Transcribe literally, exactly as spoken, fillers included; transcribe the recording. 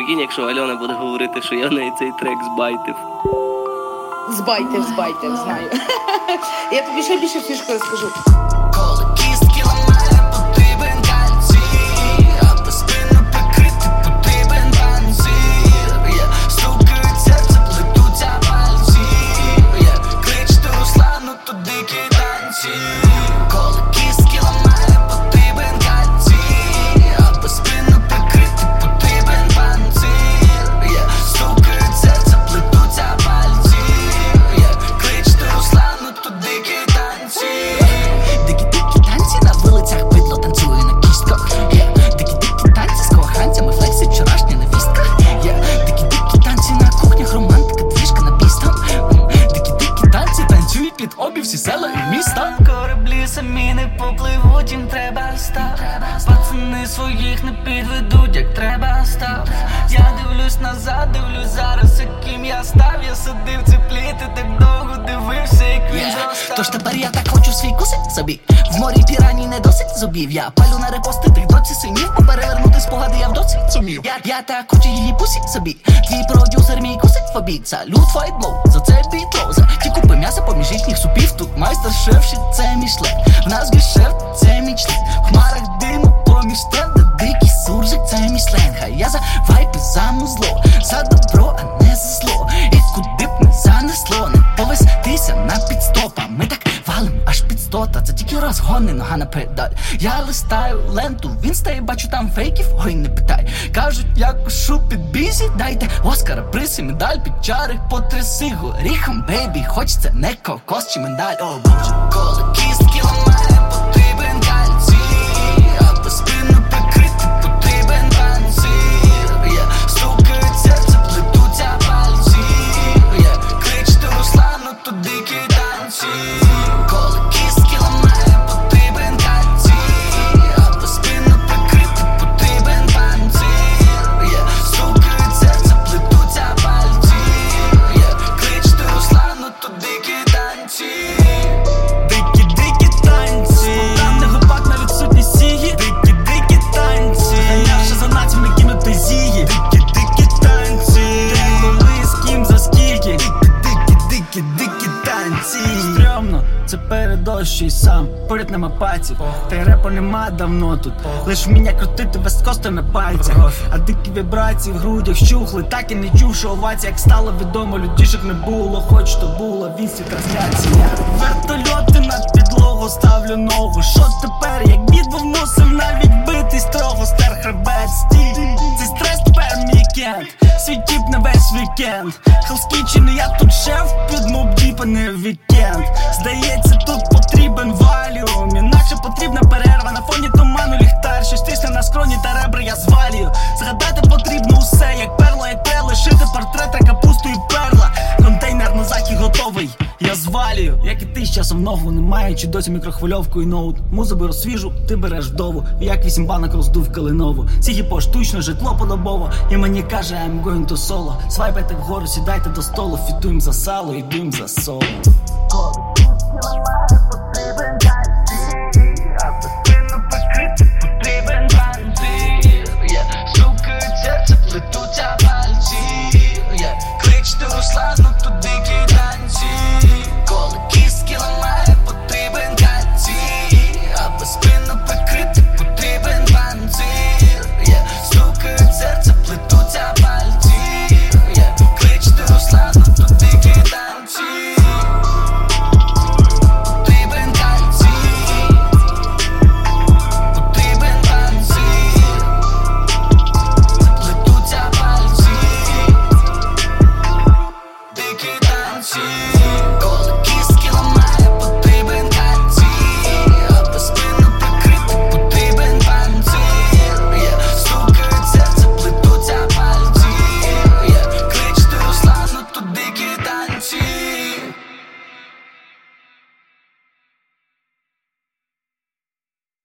прикинь, якщо Альона буде говорити, що я в неї цей трек збайтив. Збайтив, збайтив, знаю. Я тобі ще більше фішку розкажу. Коли кістки ламає, потрібен кальцій, аби спину прикрити, потрібен панцир. Я стукаю серце, плетуться пальці. Я кличте Руслану, то дикі танці. Коли кістки ламає, потрібен кальцій, аби спину прикрити, потрібен панцир. Я стукаю серце, плетуться пальці. Я кличте Руслану, то дикі танці. Дикі-дикі танці на вулицях, бидло танцює на кістках. Yeah. Дикі-дикі танці з коханцями, флексі вчорашня невістка. Yeah. Дикі-дикі танці на кухнях, романтика, двіжка на пістах. Дикі-дикі танці танцюють під обі всі села і міста. Кораблі самі не попливуть, їм треба став. Пацани своїх не підведуть, як треба став. Я дивлюсь назад, дивлюсь зараз, яким я став. Я сидив ципліти, так довго дивився, як він зростав. Тож тепер я так хочу свій кусик собі. В морі пірані не досить зубів. Я палю на репости тих доці синів. Поперевернути спогади я в доці сумів. Я, я так хочу її пусі собі. Твій продюсер мій кусик фобіт. Салют файтблоу, за це бітлоу. За ті купи м'яса поміж їхніх супів. Тут майстер-шеф, щит, це мій шлем. В нас гешефт, це мій член. В хмарах диму поміж стенда. Дикий суржик, це мій сленг. А я за вайп і за музло. За добро, а не за зло. І куди б не занесло. Не повестися на підстопа. Ми так валим аж під стота. Це тільки розгони, нога на педаль. Я листаю ленту в інста і бачу там фейків. Ой, не питай. Кажуть, я кошу під бізі. Дайте Оскара, приз і медаль. Під чари потряси горіхом, бейбі. Хочеться не кокос чи медаль. О, боже. Коли кістки ламає, потрібен кальцій, аби спину прикрити, потрібен панцир. Я стукаю серце, плетуться пальці. Я кличте Руслану, то дикі танці. Коли кістки ламає, потрібен кальцій, аби спину прикрити, потрібен панцир. Я стукаю серце, плетуться пальці. Я кличте Руслану, то дикі танці. Дикі-дикі танці. Спонтанний гопак на відсутність сії. Дикі-дикі танці. Ганявши за нацями кинути зії. Дикі-дикі танці. Де, коли, з ким, за скільки. Дикі-дикі-дикі танці. Стрьомно, це передощий сам. Поряд нема паців, та й репу нема давно тут. Лиш вміння крутити весткости на пальцях. А дикі вібрації в грудях щухли. Так і не чув, що овація, як стало відомо, людішок не було, хоч то було в інсті трансляція. Вертольоти над підлогу, ставлю ногу. Що тепер, як бід був мусив навіть битий строго, стер хребет, стій. Цей стрес тепер мій кент, свій тіп на весь вікенд. Хелскічений, я тут шеф, під моб-діп, а не вікенд. Здається, тут потрібен валюм, інакше потрібна перерва. На фоні туману ліхтар, щось тисне на скроні та ребра я звалюю. Згадати потрібно усе, як перла, як те, лишити портрет, капусту і перла. Контейнер на захід готовий, я звалюю. Як і ти з часом ногу, не маючи досі мікрохвильовку і ноут. Музу беру свіжу, ти береш вдову. Як вісім банок роздув калинову. Ці поштучно, житло подобово. І мені каже, I'm going to solo. Свайпайте вгору, сідайте до столу. Фітуєм за сало, йдуєм за соло.